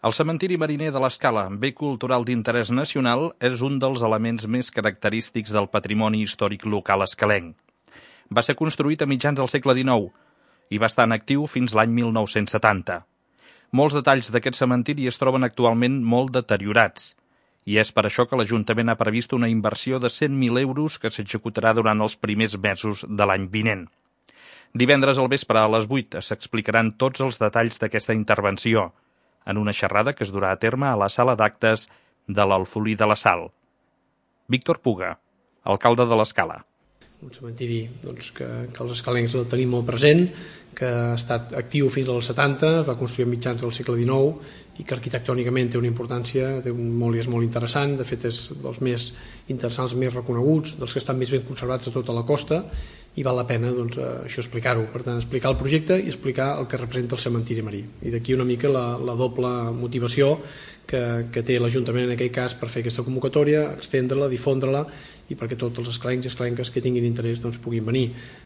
El cementiri mariner de l'Escala, bé cultural d'interès nacional, és un dels elements més característics del patrimoni històric local escalenc. Va ser construït a mitjans del segle XIX i va estar en actiu fins l'any 1970. Molts detalls d'aquest cementiri es troben actualment molt deteriorats, i és per això que l'Ajuntament ha previst una inversió de 100.000 euros que s'executarà durant els primers mesos de l'any vinent. Divendres al vespre a les 8 s'explicaran tots els detalls d'aquesta intervenció, en una xerrada que es durà a terme a la sala d'actes de l'Alfolí de la Sal. Víctor Puga, alcalde de l'Escala. Un cementiri que els escalencs el tenim molt present, que ha estat actiu fins als 70, es va construir a mitjans del segle XIX i que arquitectònicament té una importància, té un molt interessant, de fet és dels més interessants, més reconeguts, dels que estan més ben conservats a tota la costa, i val la pena això explicar-ho, per tant explicar el projecte i explicar el que representa el cementiri marí, i d'aquí una mica la doble motivació que té l'Ajuntament en aquell cas per fer aquesta convocatòria, extendre-la, difondre-la i perquè tots els escalencs i escalenques que tinguin interès puguin venir.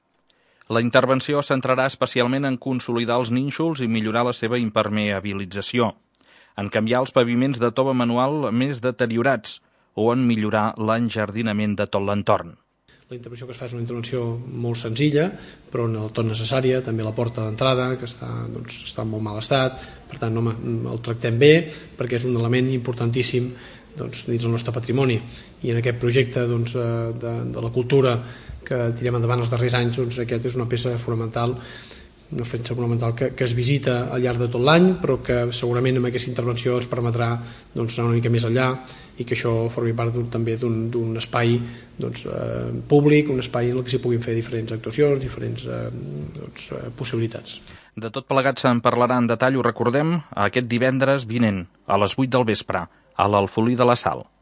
La intervenció es centrarà especialment en consolidar els nínxols i millorar la seva impermeabilització, en canviar els paviments de tova manual més deteriorats o en millorar l'enjardinament de tot l'entorn. La intervenció que es fa és una intervenció molt senzilla, però en el tot necessària, també la porta d'entrada, que està en molt mal estat, per tant el tractem bé, perquè és un element importantíssim dins del nostre patrimoni. I en aquest projecte de la cultura que tirem endavant els darrers anys, aquest és una peça fonamental, una peça fonamental que es visita al llarg de tot l'any, però que segurament amb aquesta intervenció es permetrà anar una mica més enllà i que això formi part també d'un espai públic, un espai en què s'hi puguin fer diferents actuacions, diferents possibilitats. De tot plegat se'n parlarà en detall, ho recordem, aquest divendres vinent, a les 8 del vespre, a l'Alfolí de la Sal.